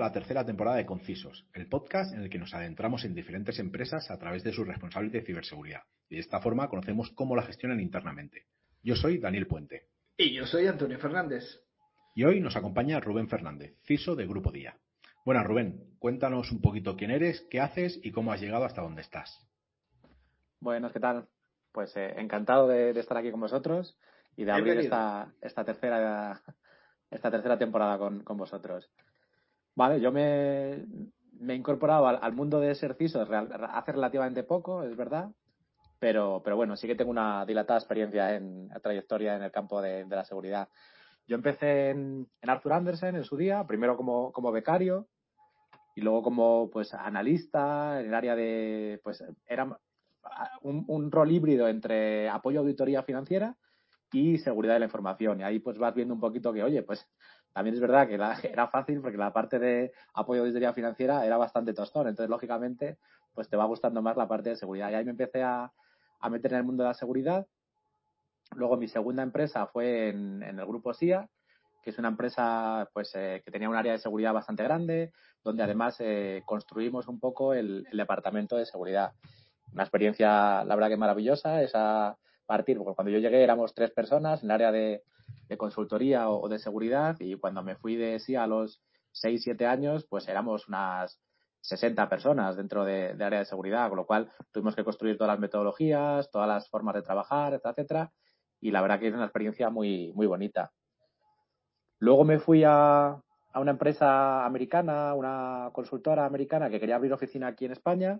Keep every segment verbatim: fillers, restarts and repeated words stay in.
a la tercera temporada de Concisos, el podcast en el que nos adentramos en diferentes empresas a través de sus responsables de ciberseguridad. Y de esta forma conocemos cómo la gestionan internamente. Yo soy Daniel Puente. Y yo soy Antonio Fernández. Y hoy nos acompaña Rubén Fernández, C I S O de Grupo Día. Bueno, Rubén, cuéntanos un poquito quién eres, qué haces y cómo has llegado hasta donde estás. Buenas, ¿qué tal? Pues eh, encantado de, de estar aquí con vosotros y de abrir esta, esta tercera esta tercera temporada con, con vosotros. Vale, yo me, me he incorporado al, al mundo de ser C I S O hace relativamente poco, es verdad, pero, pero bueno, sí que tengo una dilatada experiencia en trayectoria en el campo de, de la seguridad. Yo empecé en, en Arthur Andersen en su día, primero como, como becario y luego como pues analista en el área de, pues era un, un rol híbrido entre apoyo a auditoría financiera y seguridad de la información. Y ahí pues vas viendo un poquito que, oye, pues también es verdad que la, era fácil porque la parte de apoyo a auditoría financiera era bastante tostón. Entonces, lógicamente, pues te va gustando más la parte de seguridad. Y ahí me empecé a, a meter en el mundo de la seguridad. Luego mi segunda empresa fue en, en el grupo S I A, que es una empresa pues eh, que tenía un área de seguridad bastante grande, donde además eh, construimos un poco el, el departamento de seguridad. Una experiencia, la verdad que maravillosa, esa partir, porque cuando yo llegué éramos tres personas en el área de, de consultoría o, o de seguridad, y cuando me fui de S I A a los seis siete años, pues éramos unas sesenta personas dentro de, de área de seguridad, con lo cual tuvimos que construir todas las metodologías, todas las formas de trabajar, etcétera, etcétera, y la verdad que es una experiencia muy, muy bonita. Luego me fui a, a una empresa americana, una consultora americana que quería abrir oficina aquí en España,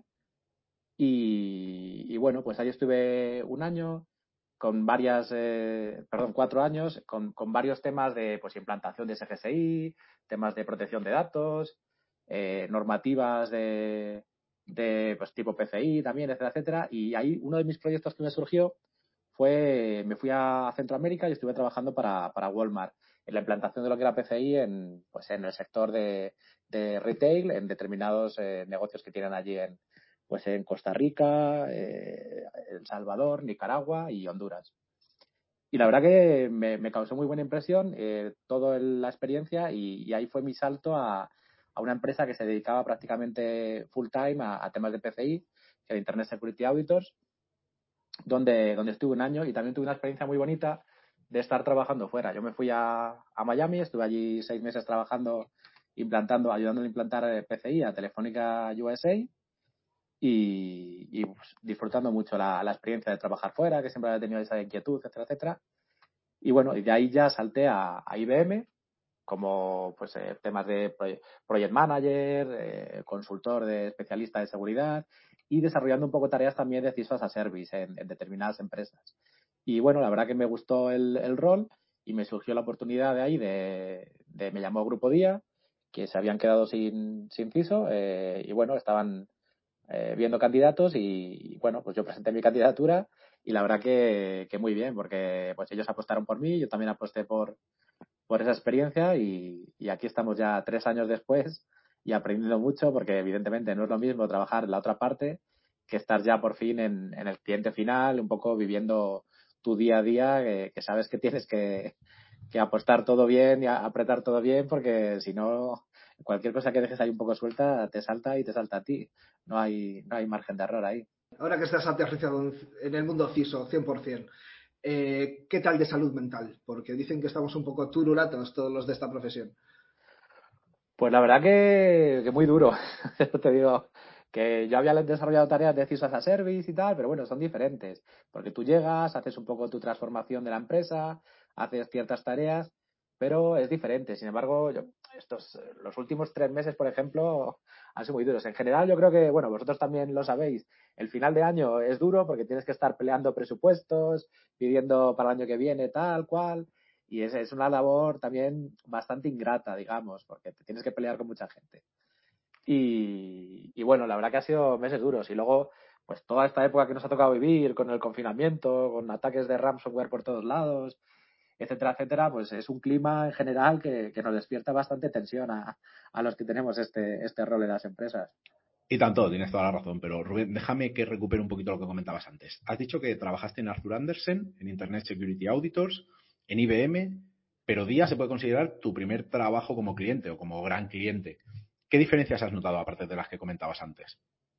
y, y bueno, pues ahí estuve un año con varias, eh, perdón, cuatro años, con, con varios temas de pues implantación de S G S I, temas de protección de datos, eh, normativas de, de pues tipo P C I también, etcétera, etcétera. Y ahí uno de mis proyectos que me surgió fue, me fui a Centroamérica y estuve trabajando para, para Walmart en la implantación de lo que era P C I en, pues en el sector de, de retail, en determinados eh, negocios que tienen allí en, pues en Costa Rica, eh, El Salvador, Nicaragua y Honduras. Y la verdad que me, me causó muy buena impresión eh, toda la experiencia y, y ahí fue mi salto a, a una empresa que se dedicaba prácticamente full time a, a temas de P C I, que era Internet Security Auditors, donde, donde estuve un año y también tuve una experiencia muy bonita de estar trabajando fuera. Yo me fui a, a Miami, estuve allí seis meses trabajando, implantando, ayudando a implantar P C I a Telefónica U S A y, y pues, disfrutando mucho la, la experiencia de trabajar fuera, que siempre había tenido esa inquietud, etcétera, etcétera. Y bueno, y de ahí ya salté a, a I B M como pues eh, temas de project manager, eh, consultor de especialista de seguridad y desarrollando un poco tareas también de C I S O as a service en, en determinadas empresas. Y bueno, la verdad que me gustó el, el rol y me surgió la oportunidad de ahí de, de me llamó Grupo Día, que se habían quedado sin, sin C I S O eh, y bueno, estaban eh, viendo candidatos y, y bueno, pues yo presenté mi candidatura y la verdad que, que muy bien, porque pues ellos apostaron por mí, yo también aposté por, por esa experiencia y, y aquí estamos ya tres años después y aprendiendo mucho porque evidentemente no es lo mismo trabajar en la otra parte que estar ya por fin en, en el cliente final, un poco viviendo tu día a día, que, que sabes que tienes que, que apostar todo bien y apretar todo bien porque si no, cualquier cosa que dejes ahí un poco suelta te salta y te salta a ti. No hay, no hay margen de error ahí. Ahora que estás aterrizado en el mundo C I S O cien por ciento, eh, ¿qué tal de salud mental? Porque dicen que estamos un poco turulatos todos los de esta profesión. Pues la verdad que, que muy duro. Te digo que yo había desarrollado tareas de C I S O as a service y tal, pero bueno, son diferentes. Porque tú llegas, haces un poco tu transformación de la empresa, haces ciertas tareas, pero es diferente. Sin embargo, yo, estos, los últimos tres meses, por ejemplo, han sido muy duros. En general, yo creo que, bueno, vosotros también lo sabéis, el final de año es duro porque tienes que estar peleando presupuestos, pidiendo para el año que viene tal, cual. Y es, es una labor también bastante ingrata, digamos, porque te tienes que pelear con mucha gente. Y, y bueno, la verdad que ha sido meses duros. Y luego, pues toda esta época que nos ha tocado vivir con el confinamiento, con ataques de ransomware por todos lados, etcétera, etcétera, pues es un clima en general que, que nos despierta bastante tensión a, a los que tenemos este, este rol en las empresas. Y tanto, tienes toda la razón, pero Rubén, déjame que recupere un poquito lo que comentabas antes. Has dicho que trabajaste en Arthur Andersen, en Internet Security Auditors, en I B M, pero Día se puede considerar tu primer trabajo como cliente o como gran cliente. ¿Qué diferencias has notado aparte de las que comentabas antes?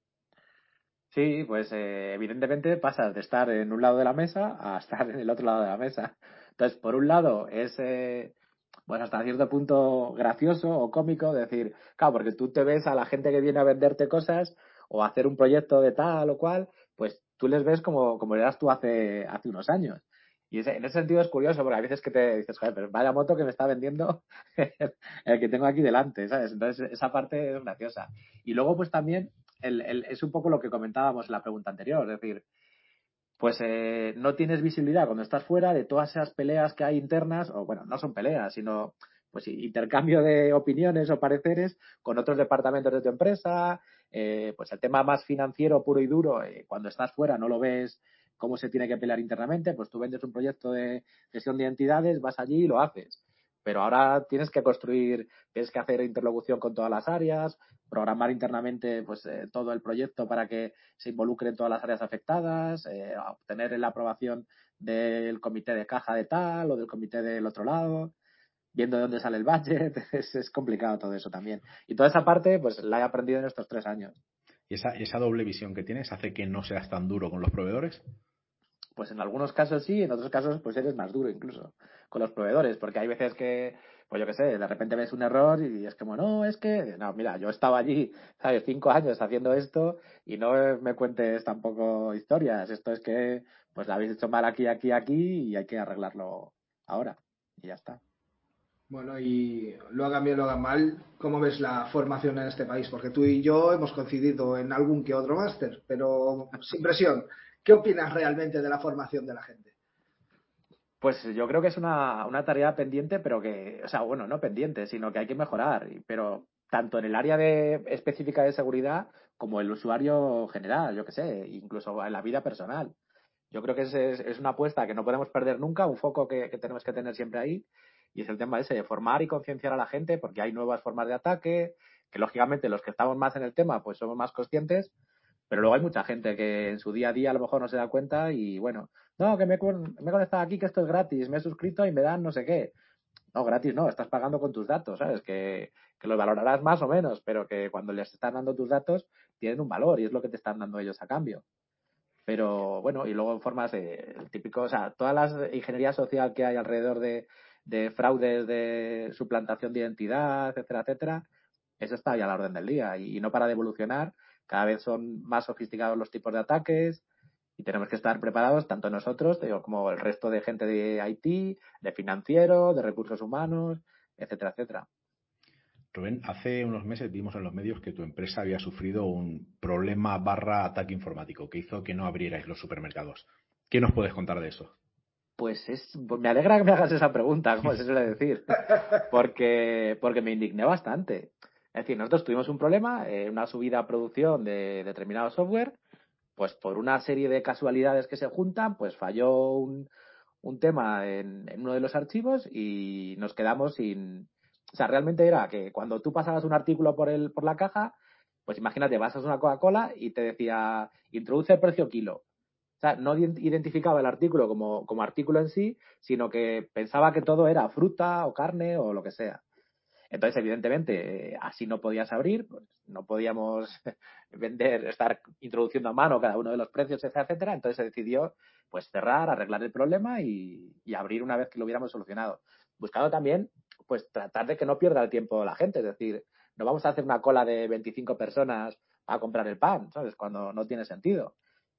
Sí, pues eh, evidentemente pasas de estar en un lado de la mesa a estar en el otro lado de la mesa. Entonces, por un lado es, eh, pues hasta cierto punto gracioso o cómico decir, claro, porque tú te ves a la gente que viene a venderte cosas o a hacer un proyecto de tal o cual, pues tú les ves como, como eras tú hace, hace unos años. Y ese- en ese sentido es curioso, porque a veces que te dices, joder, pero vaya moto que me está vendiendo el que tengo aquí delante, ¿sabes? Entonces, esa parte es graciosa. Y luego, pues también el, el, es un poco lo que comentábamos en la pregunta anterior, es decir, pues eh, no tienes visibilidad cuando estás fuera de todas esas peleas que hay internas, o bueno, no son peleas, sino pues intercambio de opiniones o pareceres con otros departamentos de tu empresa, eh, pues el tema más financiero puro y duro, eh, cuando estás fuera no lo ves cómo se tiene que pelear internamente, pues tú vendes un proyecto de gestión de identidades, vas allí y lo haces. Pero ahora tienes que construir, tienes que hacer interlocución con todas las áreas, programar internamente pues eh, todo el proyecto para que se involucren todas las áreas afectadas, eh, obtener la aprobación del comité de caja de tal o del comité del otro lado, viendo de dónde sale el budget, es, es complicado todo eso también. Y toda esa parte pues la he aprendido en estos tres años. ¿Y esa, esa doble visión que tienes hace que no seas tan duro con los proveedores? Pues en algunos casos sí, en otros casos pues eres más duro incluso con los proveedores, porque hay veces que, pues yo qué sé, de repente ves un error y es como, no, es que, no, mira, yo estaba allí, ¿sabes? Cinco años haciendo esto y no me cuentes tampoco historias. Esto es que, pues lo habéis hecho mal aquí, aquí, aquí y hay que arreglarlo ahora. Y ya está. Bueno, y lo hagan bien, lo hagan mal, ¿cómo ves la formación en este país? Porque tú y yo hemos coincidido en algún que otro máster, pero sin presión, ¿qué opinas realmente de la formación de la gente? Pues yo creo que es una, una tarea pendiente, pero que, o sea, bueno, no pendiente, sino que hay que mejorar. y- Pero tanto en el área de, específica de seguridad como el usuario general, yo qué sé, incluso en la vida personal. Yo creo que es, es, es una apuesta que no podemos perder nunca, un foco que, que tenemos que tener siempre ahí, y es el tema ese de formar y concienciar a la gente, porque hay nuevas formas de ataque, que lógicamente los que estamos más en el tema, pues somos más conscientes, pero luego hay mucha gente que en su día a día a lo mejor no se da cuenta y bueno, no, que me, con- me he conectado aquí, que esto es gratis, me he suscrito y me dan no sé qué. No, gratis no, estás pagando con tus datos, ¿sabes? Que, que los valorarás más o menos, pero que cuando les están dando tus datos tienen un valor y es lo que te están dando ellos a cambio. Pero bueno, y luego formas de, el típico, o sea, toda la ingeniería social que hay alrededor de, de fraudes, de suplantación de identidad, etcétera, etcétera, eso está ya a la orden del día y, y no para de evolucionar. Cada vez son más sofisticados los tipos de ataques y tenemos que estar preparados, tanto nosotros digo, como el resto de gente de I T, de financiero, de recursos humanos, etcétera, etcétera. Rubén, hace unos meses vimos en los medios que tu empresa había sufrido un problema barra ataque informático que hizo que no abrierais los supermercados. ¿Qué nos puedes contar de eso? Pues es, pues me alegra que me hagas esa pregunta, como se suele decir, porque, porque me indigné bastante. Es decir, nosotros tuvimos un problema, eh, una subida a producción de determinado software, pues por una serie de casualidades que se juntan, pues falló un, un tema en, en uno de los archivos y nos quedamos sin... O sea, realmente era que cuando tú pasabas un artículo por, el, por la caja, pues imagínate, vas a una Coca-Cola y te decía, introduce el precio kilo. O sea, no identificaba el artículo como, como artículo en sí, sino que pensaba que todo era fruta o carne o lo que sea. Entonces, evidentemente, eh, así no podías abrir, pues no podíamos vender, estar introduciendo a mano cada uno de los precios, etcétera, etcétera. Entonces se decidió pues cerrar, arreglar el problema y, y abrir una vez que lo hubiéramos solucionado. Buscando también, pues tratar de que no pierda el tiempo la gente, es decir, no vamos a hacer una cola de veinticinco personas a comprar el pan, ¿sabes? Cuando no tiene sentido.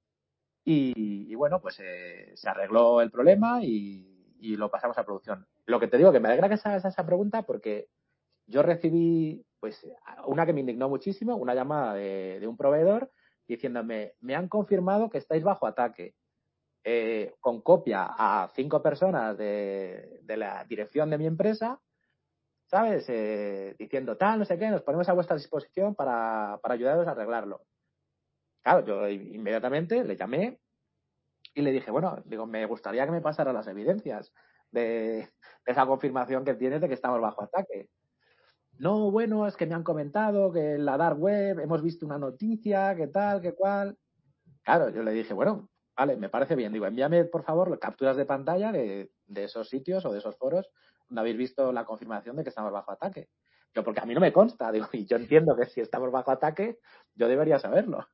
Y, y bueno, pues eh, se arregló el problema y, y, lo pasamos a producción. Lo que te digo, que me alegra que se hagas esa pregunta porque yo recibí, pues, una que me indignó muchísimo, una llamada de, de un proveedor diciéndome, me han confirmado que estáis bajo ataque, eh, con copia a cinco personas de, de la dirección de mi empresa, ¿sabes? Eh, diciendo tal, no sé qué, nos ponemos a vuestra disposición para, para ayudaros a arreglarlo. Claro, yo inmediatamente le llamé y le dije, bueno, digo, me gustaría que me pasara las evidencias de, de esa confirmación que tienes de que estamos bajo ataque. No, bueno, es que me han comentado que en la dark web hemos visto una noticia, que tal, que cual. Claro, yo le dije, bueno, vale, me parece bien. Digo, envíame, por favor, capturas de pantalla de, de esos sitios o de esos foros donde habéis visto la confirmación de que estamos bajo ataque. Yo, porque a mí no me consta, digo, y yo entiendo que si estamos bajo ataque, yo debería saberlo.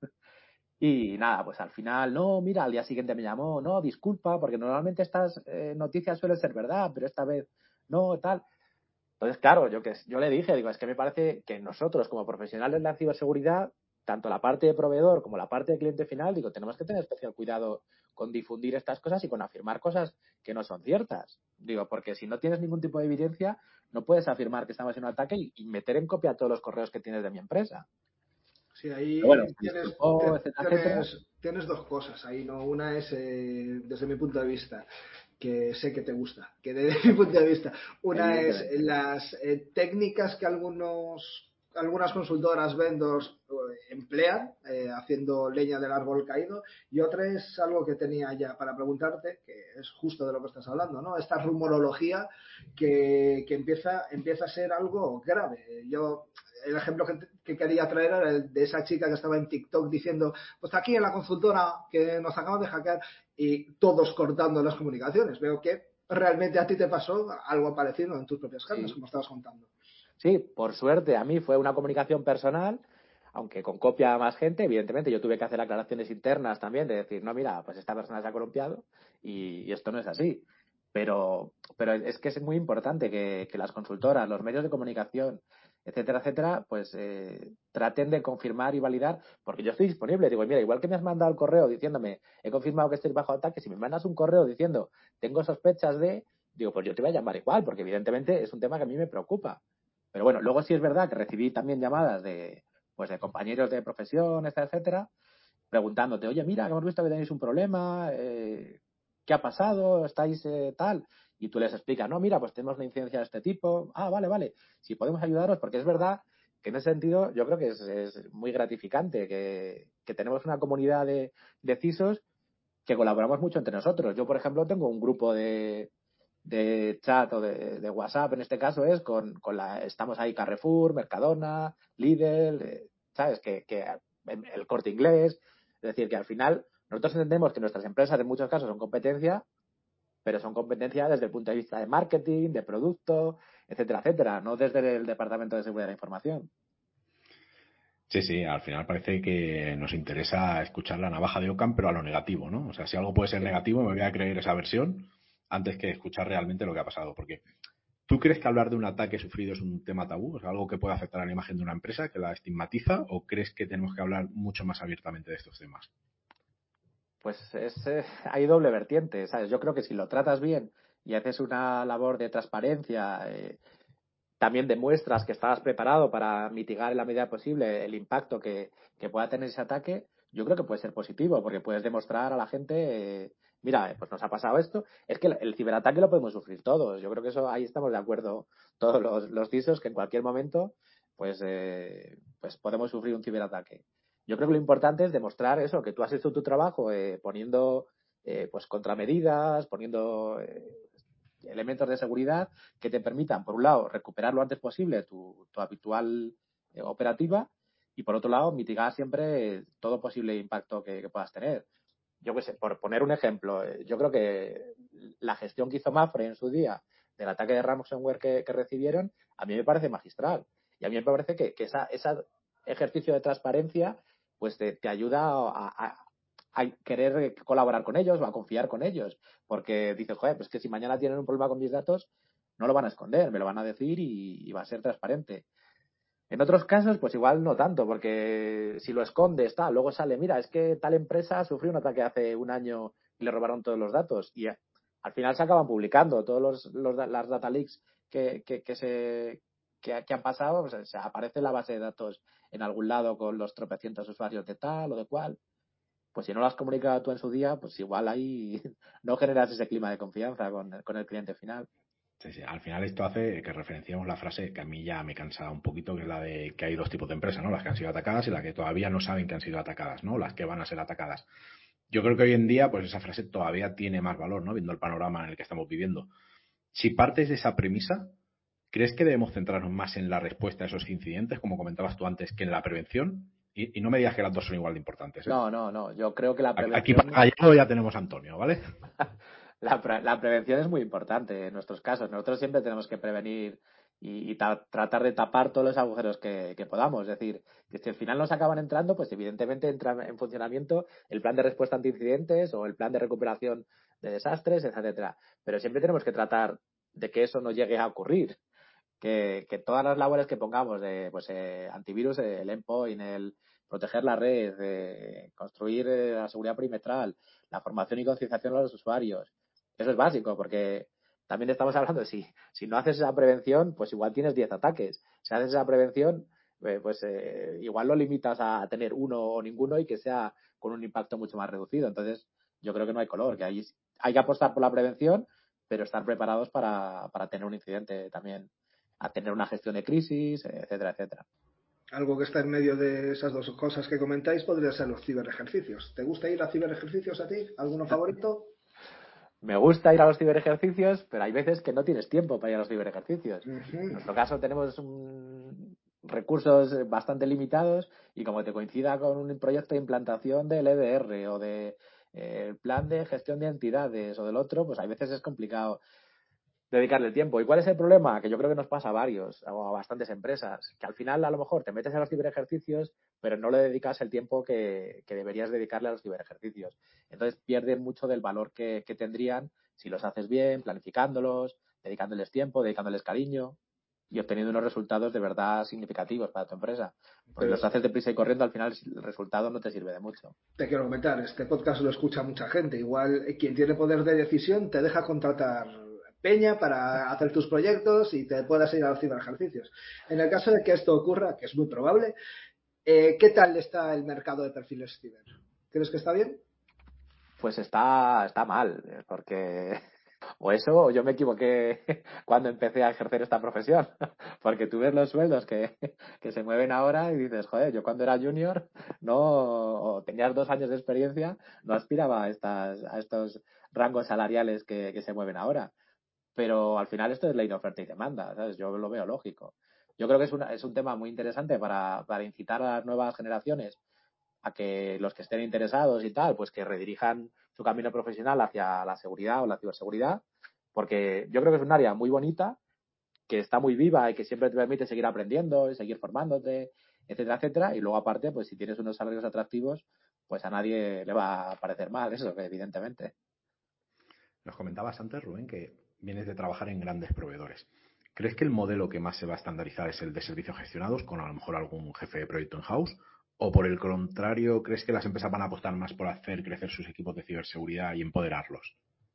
Y nada, pues al final, no, mira, al día siguiente me llamó, no, disculpa, porque normalmente estas eh, noticias suelen ser verdad, pero esta vez no, tal. Entonces, claro, yo que yo le dije, digo, es que me parece que nosotros como profesionales de la ciberseguridad, tanto la parte de proveedor como la parte de cliente final, digo, tenemos que tener especial cuidado con difundir estas cosas y con afirmar cosas que no son ciertas. Digo, porque si no tienes ningún tipo de evidencia, no puedes afirmar que estamos en un ataque y, y meter en copia todos los correos que tienes de mi empresa. Sí, Pero bueno, ahí se tienes, disculpó, te- etcétera, etcétera. tienes, tienes dos cosas ahí, ¿no? Una es, eh, desde mi punto de vista, que sé que te gusta, que desde mi punto de vista, una es Evidentemente. las eh, técnicas que algunos, algunas consultoras, vendors eh, emplean, eh, haciendo leña del árbol caído, y otra es algo que tenía ya para preguntarte, que es justo de lo que estás hablando, ¿no? Esta rumorología que, que empieza, empieza a ser algo grave. Yo el ejemplo que, que, quería traer era el de esa chica que estaba en TikTok diciendo, pues aquí en la consultora que nos acaban de hackear, y todos cortando las comunicaciones. Veo que realmente a ti te pasó algo parecido en tus propias carnes, Sí. como estabas contando. Sí, por suerte a mí fue una comunicación personal, aunque con copia a más gente, evidentemente yo tuve que hacer aclaraciones internas también de decir, no, mira, pues esta persona se ha columpiado y, y esto no es así. Pero, pero es que es muy importante que, que las consultoras, los medios de comunicación, etcétera, etcétera, pues eh, traten de confirmar y validar, porque yo estoy disponible. Digo, mira, igual que me has mandado el correo diciéndome, he confirmado que estoy bajo ataque, si me mandas un correo diciendo, tengo sospechas de, digo, pues yo te voy a llamar igual, porque evidentemente es un tema que a mí me preocupa. Pero bueno, luego sí es verdad que recibí también llamadas de, pues de compañeros de profesión, etcétera, etcétera, preguntándote, oye, mira, que hemos visto que tenéis un problema, eh, ¿qué ha pasado? ¿Estáis eh, tal? Y tú les explicas, no, mira, pues tenemos una incidencia de este tipo. Ah, vale, vale. Si podemos ayudaros, porque es verdad que en ese sentido yo creo que es, es muy gratificante que, que tenemos una comunidad de, de C I S Os que colaboramos mucho entre nosotros. Yo, por ejemplo, tengo un grupo de, de chat o de, de WhatsApp, en este caso es con, con la, estamos ahí Carrefour, Mercadona, Lidl, eh, ¿sabes? Que, que el Corte Inglés, es decir, que al final nosotros entendemos que nuestras empresas en muchos casos son competencia, pero son competencia desde el punto de vista de marketing, de producto, etcétera, etcétera, no desde el Departamento de Seguridad de la Información. Sí, sí, al final parece que nos interesa escuchar la navaja de Ockham, pero a lo negativo, ¿no? O sea, si algo puede ser Sí. negativo, me voy a creer esa versión antes que escuchar realmente lo que ha pasado. Porque, ¿tú crees que hablar de un ataque sufrido es un tema tabú? ¿O sea, algo que puede afectar a la imagen de una empresa, que la estigmatiza? ¿O crees que tenemos que hablar mucho más abiertamente de estos temas? Pues es, eh, hay doble vertiente, ¿sabes? Yo creo que si lo tratas bien y haces una labor de transparencia, eh, también demuestras que estabas preparado para mitigar en la medida posible el impacto que, que pueda tener ese ataque, yo creo que puede ser positivo, porque puedes demostrar a la gente, eh, mira, pues nos ha pasado esto. Es que el, el ciberataque lo podemos sufrir todos. Yo creo que eso ahí estamos de acuerdo todos los, los C I S Os, que en cualquier momento pues, eh, pues podemos sufrir un ciberataque. Yo creo que lo importante es demostrar eso, que tú has hecho tu trabajo eh, poniendo eh, pues contramedidas, poniendo eh, elementos de seguridad que te permitan, por un lado, recuperar lo antes posible tu, tu habitual eh, operativa y, por otro lado, mitigar siempre todo posible impacto que, que puedas tener. Yo qué sé, por poner un ejemplo, eh, yo creo que la gestión que hizo Mapfre en su día del ataque de ransomware que, que recibieron, a mí me parece magistral. Y a mí me parece que, que ese esa ejercicio de transparencia pues te, te ayuda a, a, a querer colaborar con ellos o a confiar con ellos. Porque dices, joder, pues que si mañana tienen un problema con mis datos, no lo van a esconder, me lo van a decir y, y va a ser transparente. En otros casos, pues igual no tanto, porque si lo escondes, tal, luego sale, mira, es que tal empresa sufrió un ataque hace un año y le robaron todos los datos. Y al final se acaban publicando todos los, los las data leaks que, que, que se que, que han pasado, pues, se aparece la base de datos en algún lado con los tropecientos usuarios de tal o de cual. Pues si no lo has comunicado tú en su día, pues igual ahí no generas ese clima de confianza con, con el cliente final. Sí, sí. Al final esto hace que referenciemos la frase que a mí ya me cansa un poquito, que es la de que hay dos tipos de empresas, ¿no? Las que han sido atacadas y las que todavía no saben que han sido atacadas, ¿no? Las que van a ser atacadas. Yo creo que hoy en día, pues esa frase todavía tiene más valor, ¿no? Viendo el panorama en el que estamos viviendo. Si partes de esa premisa, ¿crees que debemos centrarnos más en la respuesta a esos incidentes, como comentabas tú antes, que en la prevención? Y, y no me digas que las dos son igual de importantes, ¿eh? No, no, no. Yo creo que la Aquí para prevención Gallego ya tenemos a Antonio, ¿vale? La, pre la, prevención es muy importante en nuestros casos. Nosotros siempre tenemos que prevenir y, y ta- tratar de tapar todos los agujeros que, que podamos. Es decir, que si al final nos acaban entrando, pues evidentemente entra en funcionamiento el plan de respuesta ante incidentes o el plan de recuperación de desastres, etcétera. Pero siempre tenemos que tratar de que eso no llegue a ocurrir. Que, que todas las labores que pongamos de pues eh, antivirus, eh, el endpoint, el proteger la red, eh, construir eh, la seguridad perimetral, la formación y concienciación a los usuarios, eso es básico, porque también estamos hablando de si, si no haces esa prevención, pues igual tienes diez ataques. Si haces esa prevención, eh, pues eh, igual lo limitas a tener uno o ninguno y que sea con un impacto mucho más reducido. Entonces, yo creo que no hay color, que hay, hay que apostar por la prevención, pero estar preparados para, para tener un incidente también, a tener una gestión de crisis, etcétera, etcétera. Algo que está en medio de esas dos cosas que comentáis podría ser los ciberejercicios. ¿Te gusta ir a ciberejercicios a ti? ¿Alguno favorito? Me gusta ir a los ciberejercicios, pero hay veces que no tienes tiempo para ir a los ciberejercicios. Uh-huh. En nuestro caso tenemos un, recursos bastante limitados y como te coincida con un proyecto de implantación del E D R o de eh, plan de gestión de entidades o del otro, pues hay veces es complicado dedicarle el tiempo. ¿Y cuál es el problema? Que yo creo que nos pasa a varios o a bastantes empresas, que al final a lo mejor te metes a los ciberejercicios, pero no le dedicas el tiempo que, que deberías dedicarle a los ciberejercicios. Entonces pierden mucho del valor que, que tendrían si los haces bien, planificándolos, dedicándoles tiempo, dedicándoles cariño y obteniendo unos resultados de verdad significativos para tu empresa. Porque Pero los haces deprisa y corriendo, al final el resultado no te sirve de mucho. te quiero comentar, este podcast lo escucha mucha gente. Igual eh, quien tiene poder de decisión te deja contratar peña para hacer tus proyectos y te puedas ir a los ciberejercicios. En el caso de que esto ocurra, que es muy probable, eh, ¿qué tal está el mercado de perfiles ciber? ¿Crees que está bien? Pues está, está mal, porque o eso, o yo me equivoqué cuando empecé a ejercer esta profesión, porque tú ves los sueldos que, que se mueven ahora y dices, joder, yo cuando era junior, no, o tenías dos años de experiencia, no aspiraba a, estas, a estos rangos salariales que, que se mueven ahora. Pero al final esto es ley de oferta y demanda, ¿sabes? Yo lo veo lógico. Yo creo que es, una, es un tema muy interesante para, para incitar a las nuevas generaciones a que los que estén interesados y tal, pues que redirijan su camino profesional hacia la seguridad o la ciberseguridad, porque yo creo que es un área muy bonita, que está muy viva y que siempre te permite seguir aprendiendo y seguir formándote, etcétera, etcétera. Y luego aparte, pues si tienes unos salarios atractivos, pues a nadie le va a parecer mal eso, evidentemente. Nos comentabas antes, Rubén, que vienes de trabajar en grandes proveedores. ¿Crees que el modelo que más se va a estandarizar es el de servicios gestionados, con a lo mejor algún jefe de proyecto in-house? ¿O por el contrario, crees que las empresas van a apostar más por hacer crecer sus equipos de ciberseguridad y empoderarlos?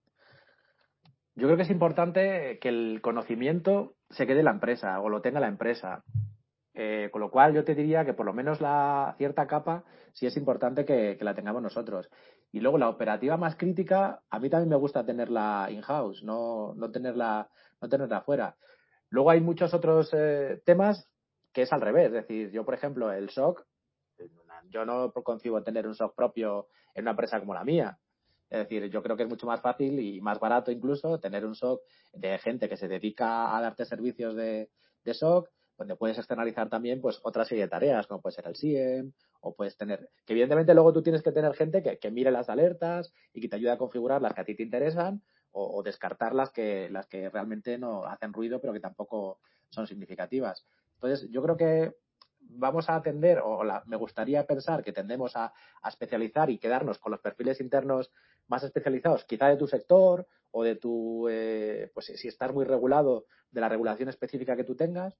Yo creo que es importante que el conocimiento se quede en la empresa o lo tenga la empresa. Eh, con lo cual yo te diría que por lo menos la cierta capa sí es importante que, que la tengamos nosotros. Y luego la operativa más crítica, a mí también me gusta tenerla in-house, no, no tenerla, no tenerla afuera. Luego hay muchos otros eh, temas que es al revés. Es decir, yo, por ejemplo, el S O C, yo no concibo tener un S O C propio en una empresa como la mía. Es decir, yo creo que es mucho más fácil y más barato incluso tener un S O C de gente que se dedica a darte servicios de, de S O C, donde puedes externalizar también pues otra serie de tareas, como puede ser el S I E M, o puedes tener, que evidentemente luego tú tienes que tener gente que, que mire las alertas y que te ayude a configurar las que a ti te interesan, o, o descartar las que, las que realmente no hacen ruido, pero que tampoco son significativas. Entonces, yo creo que vamos a atender, o la, me gustaría pensar que tendemos a, a especializar y quedarnos con los perfiles internos más especializados, quizá de tu sector o de tu, eh, pues si estás muy regulado, de la regulación específica que tú tengas,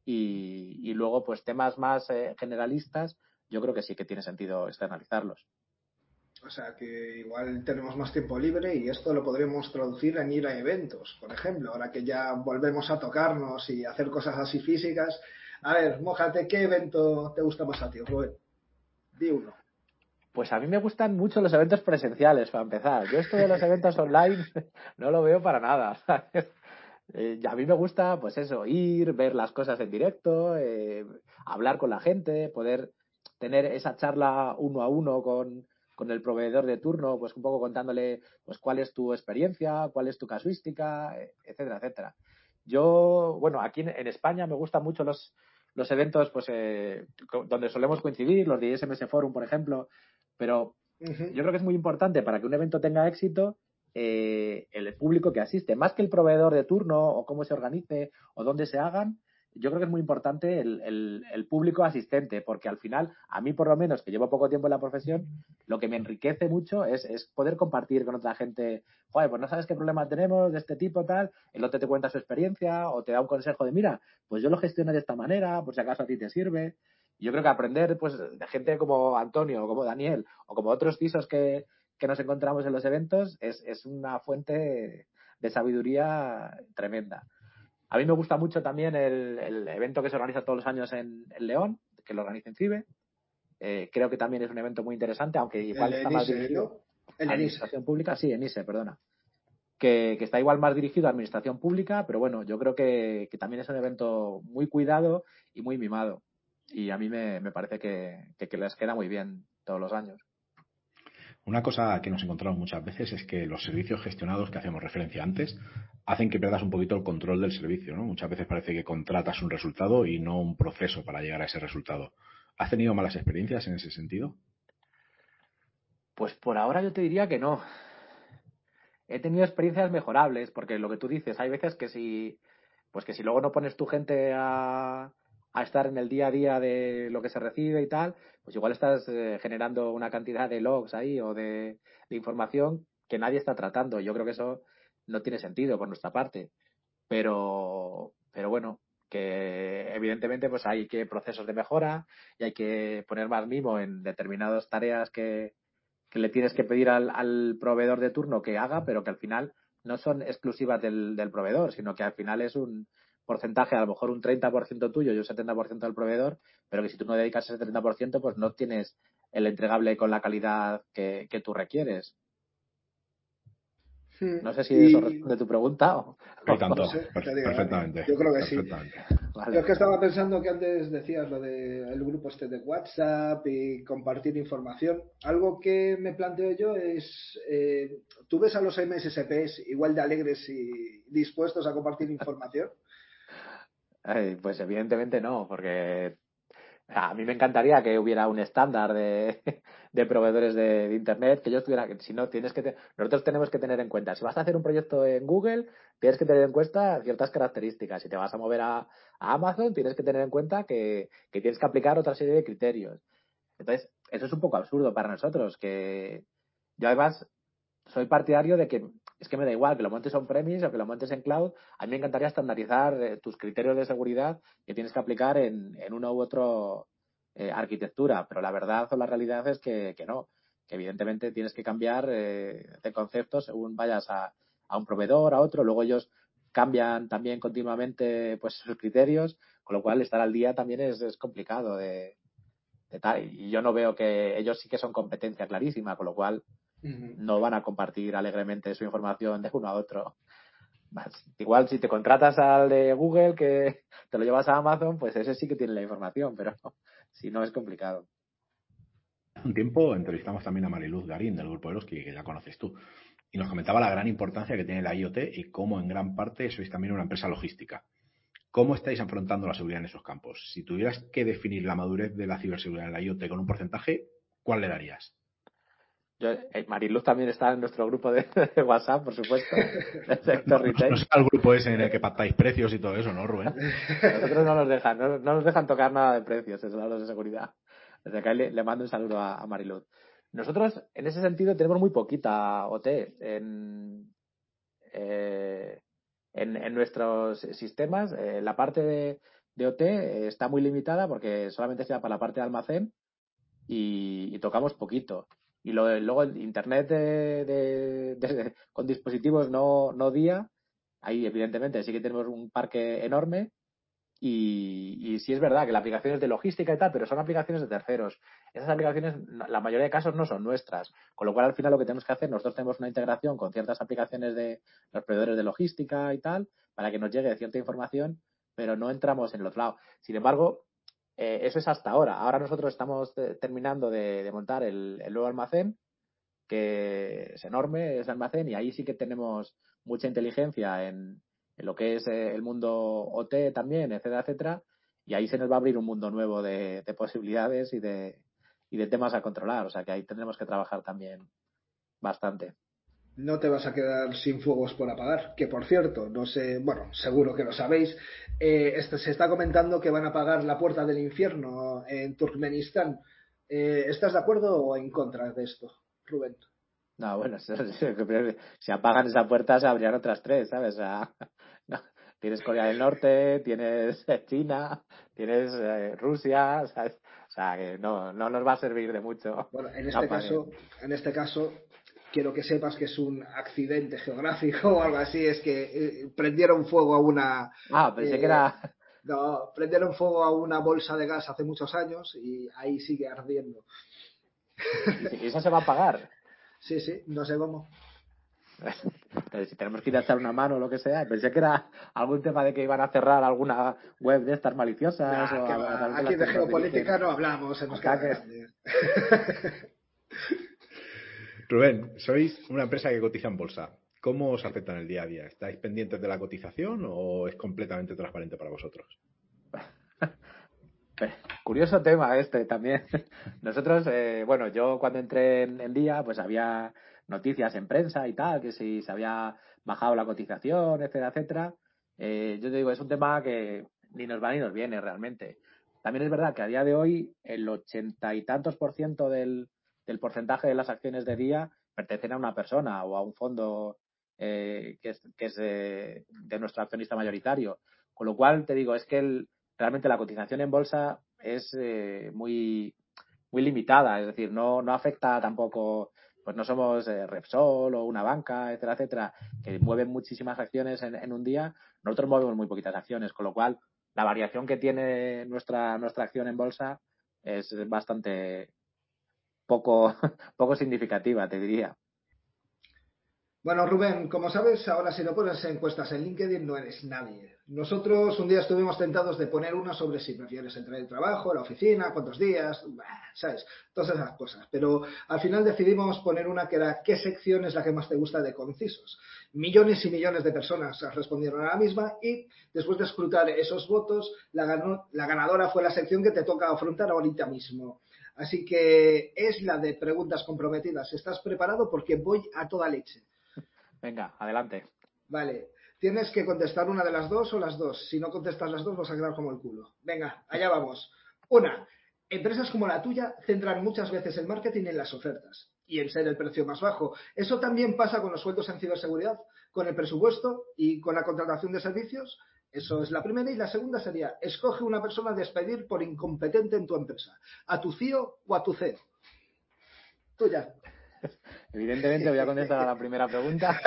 y, y luego pues temas más eh, generalistas, yo creo que sí que tiene sentido externalizarlos. O sea que igual tenemos más tiempo libre y esto lo podríamos traducir en ir a eventos, por ejemplo, ahora que ya volvemos a tocarnos y hacer cosas así físicas. A ver, mójate, ¿qué evento te gusta más a ti, Rubén? Di uno. Pues a mí me gustan mucho los eventos presenciales, para empezar. Yo esto de los eventos online no lo veo para nada, ¿sabes? Eh, a mí me gusta, pues eso, ir, ver las cosas en directo, eh, hablar con la gente, poder tener esa charla uno a uno con, con el proveedor de turno, pues un poco contándole pues cuál es tu experiencia, cuál es tu casuística, eh, etcétera, etcétera. Yo, bueno, aquí en, en España me gustan mucho los, los eventos pues eh, donde solemos coincidir, los de I S M S Forum, por ejemplo, pero Uh-huh. yo creo que es muy importante para que un evento tenga éxito eh, el público que asiste, más que el proveedor de turno o cómo se organice o dónde se hagan, yo creo que es muy importante el, el, el público asistente, porque al final, a mí por lo menos, que llevo poco tiempo en la profesión, lo que me enriquece mucho es, es poder compartir con otra gente, joder, pues no sabes qué problema tenemos de este tipo, tal, el otro te cuenta su experiencia o te da un consejo de, mira, pues yo lo gestiono de esta manera, por si acaso a ti te sirve. Yo creo que aprender pues de gente como Antonio o como Daniel o como otros C I S Os que, que nos encontramos en los eventos es, es una fuente de sabiduría tremenda. A mí me gusta mucho también el, el evento que se organiza todos los años en, en León, que lo organiza INCIBE. Eh, creo que también es un evento muy interesante, aunque igual El está más ENISE, dirigido ¿no? El a ENISE. administración pública. Sí, ENISE, perdona. Que, que está igual más dirigido a administración pública, pero bueno, yo creo que, que también es un evento muy cuidado y muy mimado. Y a mí me, me parece que, que, que les queda muy bien todos los años. Una cosa que nos encontramos muchas veces es que los servicios gestionados que hacíamos referencia antes hacen que pierdas un poquito el control del servicio, ¿no? Muchas veces parece que contratas un resultado y no un proceso para llegar a ese resultado. ¿Has tenido malas experiencias en ese sentido? Pues por ahora yo te diría que no. He tenido experiencias mejorables, porque lo que tú dices, hay veces que si, pues que si luego no pones tu gente a, a estar en el día a día de lo que se recibe y tal, pues igual estás eh, generando una cantidad de logs ahí o de, de información que nadie está tratando. Yo creo que eso no tiene sentido por nuestra parte. Pero, pero bueno, que evidentemente pues hay que procesos de mejora y hay que poner más mimo en determinadas tareas que, que le tienes que pedir al, al proveedor de turno que haga, pero que al final no son exclusivas del, del proveedor, sino que al final es un porcentaje, a lo mejor un treinta por ciento tuyo y un setenta por ciento del proveedor, pero que si tú no dedicas ese treinta por ciento, pues no tienes el entregable con la calidad que, que tú requieres. Hmm. No sé si eso Y responde a tu pregunta o... Y no tanto, sé, te per- digo, Dani. perfectamente, Yo creo que sí. perfectamente. Yo Vale. es que estaba pensando que antes decías lo del grupo este de WhatsApp y compartir información. Algo que me planteo yo es, eh, ¿tú ves a los M S S Ps igual de alegres y dispuestos a compartir información? Ay, pues evidentemente no, porque a mí me encantaría que hubiera un estándar de, de proveedores de, de Internet, que yo estuviera, que si no, tienes que, te- nosotros tenemos que tener en cuenta, si vas a hacer un proyecto en Google, tienes que tener en cuenta ciertas características. Si te vas a mover a, a Amazon, tienes que tener en cuenta que, que tienes que aplicar otra serie de criterios. Entonces, eso es un poco absurdo para nosotros, que yo además soy partidario de que es que me da igual que lo montes on-premise o que lo montes en cloud. A mí me encantaría estandarizar eh, tus criterios de seguridad que tienes que aplicar en, en una u otra eh, arquitectura, pero la verdad o la realidad es que, que no, que evidentemente tienes que cambiar eh, de concepto según vayas a, a un proveedor, a otro, luego ellos cambian también continuamente pues sus criterios, con lo cual estar al día también es, es complicado de, de tal. Y yo no veo que ellos sí que son competencia clarísima, con lo cual Ujú. no van a compartir alegremente su información de uno a otro. Más. Igual si te contratas al de Google que te lo llevas a Amazon, pues ese sí que tiene la información, pero si no es complicado. Hace un tiempo entrevistamos también a Mariluz Garín del grupo Eroski, que ya conoces tú, y nos comentaba la gran importancia que tiene la IoT y cómo en gran parte sois también una empresa logística. ¿Cómo estáis afrontando la seguridad en esos campos? Si tuvieras que definir la madurez de la ciberseguridad en la IoT con un porcentaje, ¿cuál le darías? Yo, eh, Mariluz también está en nuestro grupo de, de WhatsApp, por supuesto, del No, no, sector no retail. será el grupo ese en el que pactáis precios y todo eso, ¿no, Rubén? A nosotros no nos dejan, no, no nos dejan tocar nada de precios, es los de seguridad. Desde acá le, le mando un saludo a, a Mariluz. Nosotros, en ese sentido, tenemos muy poquita O T en, eh, en, en nuestros sistemas. Eh, la parte de, de O T eh, está muy limitada porque solamente se da para la parte de almacén y, y tocamos poquito. Y lo- luego el Internet de, de- de- con dispositivos no, no día, ahí evidentemente sí que tenemos un parque enorme y, y sí es verdad que la aplicación es de logística y tal, pero son aplicaciones de terceros. Esas aplicaciones, la mayoría de casos, no son nuestras. Con lo cual, al final, lo que tenemos que hacer, nosotros tenemos una integración con ciertas aplicaciones de los proveedores de logística y tal, para que nos llegue cierta información, pero no entramos en el otro lado. Sin embargo, eh, eso es hasta ahora. Ahora nosotros estamos eh, terminando de, de montar el, el nuevo almacén, que es enorme, es el almacén, y ahí sí que tenemos mucha inteligencia en, en lo que es eh, el mundo O T también, etcétera, etcétera, y ahí se nos va a abrir un mundo nuevo de, de posibilidades y de, y de temas a controlar, o sea que ahí tendremos que trabajar también bastante. No te vas a quedar sin fuegos por apagar, que por cierto, no sé, bueno, seguro que lo sabéis, eh, este, se está comentando que van a apagar la puerta del infierno en Turkmenistán. Eh, ¿Estás de acuerdo o en contra de esto, Rubén? No, bueno, si, si apagan esa puerta se abrirán otras tres, ¿sabes? O sea, no, tienes Corea del Norte, tienes China, tienes eh, Rusia, ¿sabes? O sea, que no, no nos va a servir de mucho Bueno, en que este apaguen. caso, en este caso, quiero que sepas que es un accidente geográfico o algo así, es que eh, prendieron fuego a una Ah, pensé que eh, era... no, prendieron fuego a una bolsa de gas hace muchos años y ahí sigue ardiendo. ¿Y si- y eso se va a apagar? Sí, sí, no sé cómo. Pero si tenemos que ir a echar una mano o lo que sea, pensé que era algún tema de que iban a cerrar alguna web de estas maliciosas Nah, o que a, a va. través de Aquí las de que nos geopolítica dirigen no hablamos, se nos queda ataques. grande. Rubén, sois una empresa que cotiza en bolsa. ¿Cómo os afecta en el día a día? ¿Estáis pendientes de la cotización o es completamente transparente para vosotros? Curioso tema este también. Nosotros, eh, bueno, yo cuando entré en, en Día, pues había noticias en prensa y tal, que si se había bajado la cotización, etcétera, etcétera. Eh, yo te digo, es un tema que ni nos va ni nos viene realmente. También es verdad que a día de hoy el ochenta y tantos por ciento del, del porcentaje de las acciones de Día pertenecen a una persona o a un fondo eh, que es, que es eh, de nuestro accionista mayoritario. Con lo cual, te digo, es que el, realmente la cotización en bolsa es eh, muy, muy limitada, es decir, no, no afecta tampoco, pues no somos eh, Repsol o una banca, etcétera, etcétera, que mueven muchísimas acciones en, en un día, nosotros movemos muy poquitas acciones, con lo cual la variación que tiene nuestra, nuestra acción en bolsa es bastante poco, poco significativa, te diría. Bueno, Rubén, como sabes, ahora si no pones encuestas en LinkedIn no eres nadie. Nosotros un día estuvimos tentados de poner una sobre si prefieres entrar al trabajo, a la oficina, cuántos días, ¿sabes? Todas esas cosas. Pero al final decidimos poner una que era ¿qué sección es la que más te gusta de Concisos? Millones y millones de personas respondieron a la misma y después de escrutar esos votos, la, ganó, la ganadora fue la sección que te toca afrontar ahorita mismo. Así que es la de preguntas comprometidas. ¿Estás preparado? Porque voy a toda leche. Venga, adelante. Vale, tienes que contestar una de las dos o las dos. Si no contestas las dos, vas a quedar como el culo. Venga, allá vamos. Una, empresas como la tuya centran muchas veces el marketing en las ofertas y en ser el precio más bajo. Eso también pasa con los sueldos en ciberseguridad, con el presupuesto y con la contratación de servicios. Eso es la primera. Y la segunda sería, escoge una persona a despedir por incompetente en tu empresa. ¿A tu C I O o a tu C E O? Tuya. Evidentemente voy a contestar a la primera pregunta.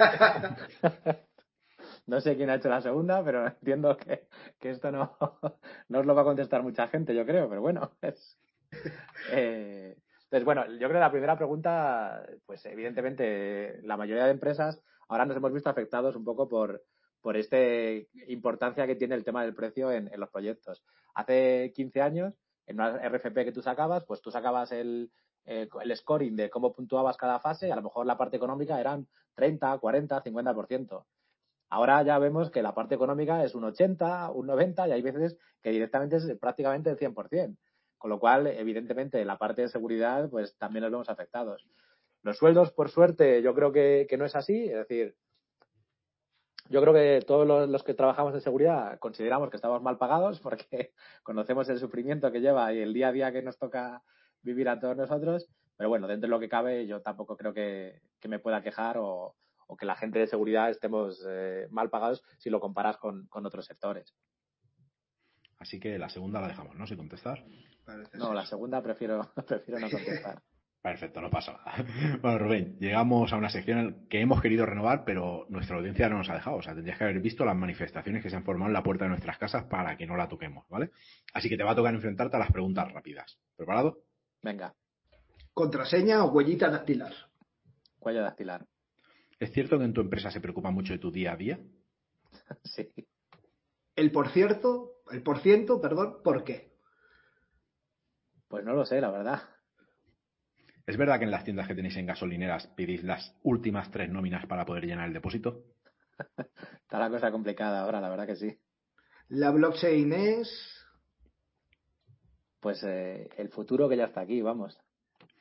No sé quién ha hecho la segunda, pero entiendo que, que esto no, no os lo va a contestar mucha gente, yo creo, pero bueno. Es, eh, entonces, bueno, yo creo que la primera pregunta, pues evidentemente la mayoría de empresas ahora nos hemos visto afectados un poco por, por esta importancia que tiene el tema del precio en, en los proyectos. Hace quince años, en una R F P que tú sacabas, pues tú sacabas el, eh, el scoring de cómo puntuabas cada fase y a lo mejor la parte económica eran treinta, cuarenta, cincuenta por ciento. Ahora ya vemos que la parte económica es un ochenta, un noventa y hay veces que directamente es prácticamente el cien por ciento. Con lo cual, evidentemente, la parte de seguridad, pues también nos vemos afectados. Los sueldos, por suerte, yo creo que, que no es así. Es decir, yo creo que todos los, los que trabajamos en seguridad consideramos que estamos mal pagados porque conocemos el sufrimiento que lleva y el día a día que nos toca vivir a todos nosotros. Pero bueno, dentro de lo que cabe, yo tampoco creo que, que me pueda quejar o, o que la gente de seguridad estemos eh, mal pagados si lo comparas con, con otros sectores. Así que la segunda la dejamos, ¿no? Sin contestar. Parece No, ser. la segunda prefiero, prefiero no contestar. Perfecto, no pasa nada. Bueno, Rubén, llegamos a una sección que hemos querido renovar, pero nuestra audiencia no nos ha dejado. O sea, tendrías que haber visto las manifestaciones que se han formado en la puerta de nuestras casas para que no la toquemos, ¿vale? Así que te va a tocar enfrentarte a las preguntas rápidas. ¿Preparado? Venga, Contraseña o huellita dactilar. cuello dactilar. ¿Es cierto que en tu empresa se preocupa mucho de tu día a día? Sí. El por cierto, el por ciento, perdón, ¿por qué? Pues no lo sé, la verdad. ¿Es verdad que en las tiendas que tenéis en gasolineras pedís las últimas tres nóminas para poder llenar el depósito? Está la cosa complicada ahora, la verdad que sí. La blockchain es... Pues eh, el futuro que ya está aquí, vamos.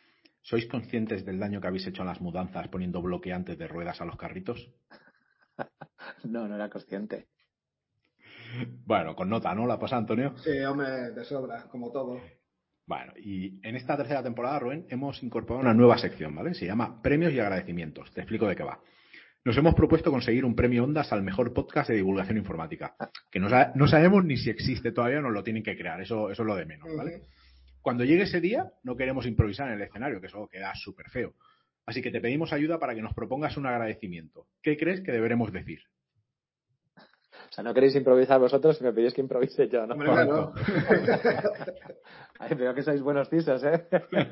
¿Sois conscientes del daño que habéis hecho en las mudanzas poniendo bloqueantes de ruedas a los carritos? No, no era consciente. Bueno, con nota, ¿no? ¿La pasa, Antonio? Sí, hombre, de sobra, como todo. Bueno, y en esta tercera temporada, Rubén, hemos incorporado una nueva sección, ¿vale? Se llama Premios y Agradecimientos. Te explico de qué va. Nos hemos propuesto conseguir un premio Ondas al mejor podcast de divulgación informática, que no, sa- no sabemos ni si existe todavía, nos lo tienen que crear, eso, eso es lo de menos, ¿vale? Uh-huh. Cuando llegue ese día, no queremos improvisar en el escenario, que eso queda súper feo. Así que te pedimos ayuda para que nos propongas un agradecimiento. ¿Qué crees que deberemos decir? O sea, no queréis improvisar vosotros y me pedís que improvise yo, ¿no? Hombre, claro. Ay, veo que sois buenos tisos, ¿eh?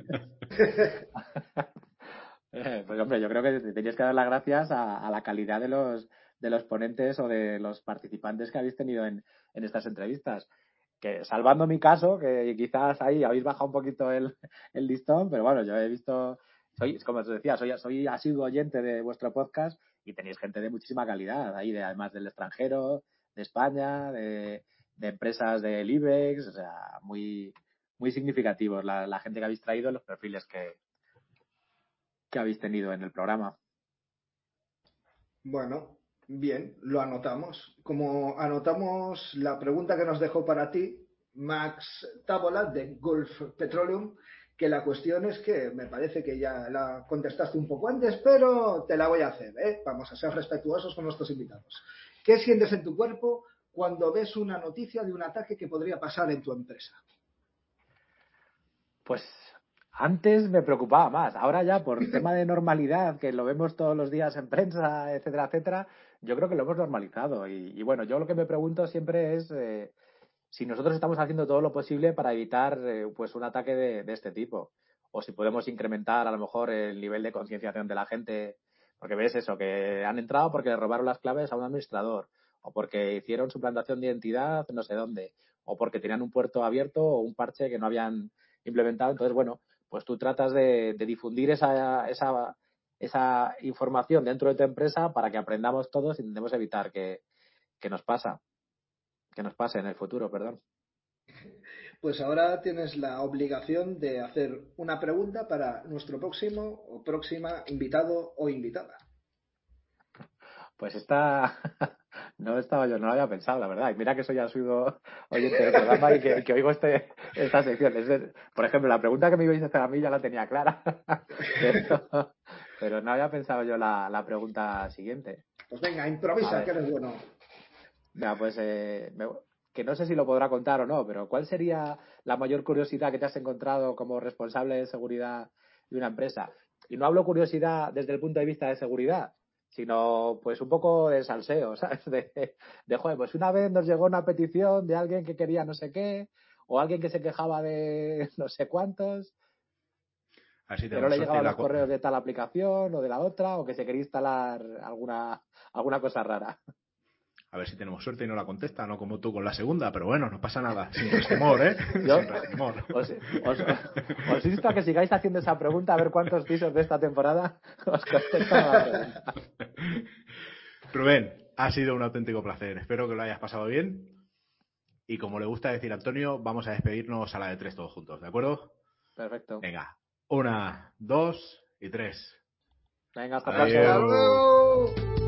Eh, Pues hombre, yo creo que te tenías que dar las gracias a, a la calidad de los, de los ponentes o de los participantes que habéis tenido en, en estas entrevistas. Que salvando mi caso, que quizás ahí habéis bajado un poquito el, el listón, pero bueno, yo he visto, soy, como os decía, soy, soy asiduo oyente de vuestro podcast y tenéis gente de muchísima calidad, ahí de, además del extranjero, de España, de, de empresas del IBEX, o sea, muy, muy significativos la, la gente que habéis traído, los perfiles que, que habéis tenido en el programa. Bueno, bien, lo anotamos. Como anotamos la pregunta que nos dejó para ti, Max Tábola, de Gulf Petroleum, que la cuestión es que me parece que ya la contestaste un poco antes, pero te la voy a hacer, ¿eh? Vamos a ser respetuosos con nuestros invitados. ¿Qué sientes en tu cuerpo cuando ves una noticia de un ataque que podría pasar en tu empresa? Pues antes me preocupaba más. Ahora ya por tema de normalidad, que lo vemos todos los días en prensa, etcétera, etcétera, yo creo que lo hemos normalizado. Y, y bueno, yo lo que me pregunto siempre es eh, si nosotros estamos haciendo todo lo posible para evitar eh, pues un ataque de, de este tipo. O si podemos incrementar a lo mejor el nivel de concienciación de la gente. Porque ves eso, que han entrado porque le robaron las claves a un administrador. O porque hicieron suplantación de identidad no sé dónde. O porque tenían un puerto abierto o un parche que no habían implementado. Entonces, bueno, pues tú tratas de, de difundir esa, esa, esa información dentro de tu empresa para que aprendamos todos y intentemos evitar que, que nos pasa, que nos pase en el futuro, perdón. Pues ahora tienes la obligación de hacer una pregunta para nuestro próximo o próxima invitado o invitada. Pues esta no estaba yo, no lo había pensado, la verdad. Y mira que soy asiduo oyente del programa y que, que oigo este, esta sección. Es de- por ejemplo, la pregunta que me ibais a hacer a mí ya la tenía clara, pero, pero no había pensado yo la, la pregunta siguiente. Pues venga, A improvisa, que ver, eres bueno. mira, pues eh, me- que no sé si lo podrá contar o no, pero ¿cuál sería la mayor curiosidad que te has encontrado como responsable de seguridad de una empresa? Y no hablo curiosidad desde el punto de vista de seguridad, sino pues un poco de salseo, ¿sabes? De, de joder, pues una vez nos llegó una petición de alguien que quería no sé qué, o alguien que se quejaba de no sé cuántos, A ver si que no tenemos le suerte y llegaban la, los correos de tal aplicación o de la otra, o que se quería instalar alguna, alguna cosa rara. a ver si tenemos suerte y no la contesta, no como tú con la segunda, pero bueno, no pasa nada, sin resquemor, ¿eh? Yo Sin resquemor. os, os, os insto a que sigáis haciendo esa pregunta a ver cuántos pisos de esta temporada os contestan a la pregunta. Rubén, ha sido un auténtico placer. Espero que lo hayas pasado bien. Y como le gusta decir a Antonio, vamos a despedirnos a la de tres todos juntos, ¿de acuerdo? Perfecto. Venga, una, dos y tres. Venga, hasta Hasta pronto. Adiós. luego.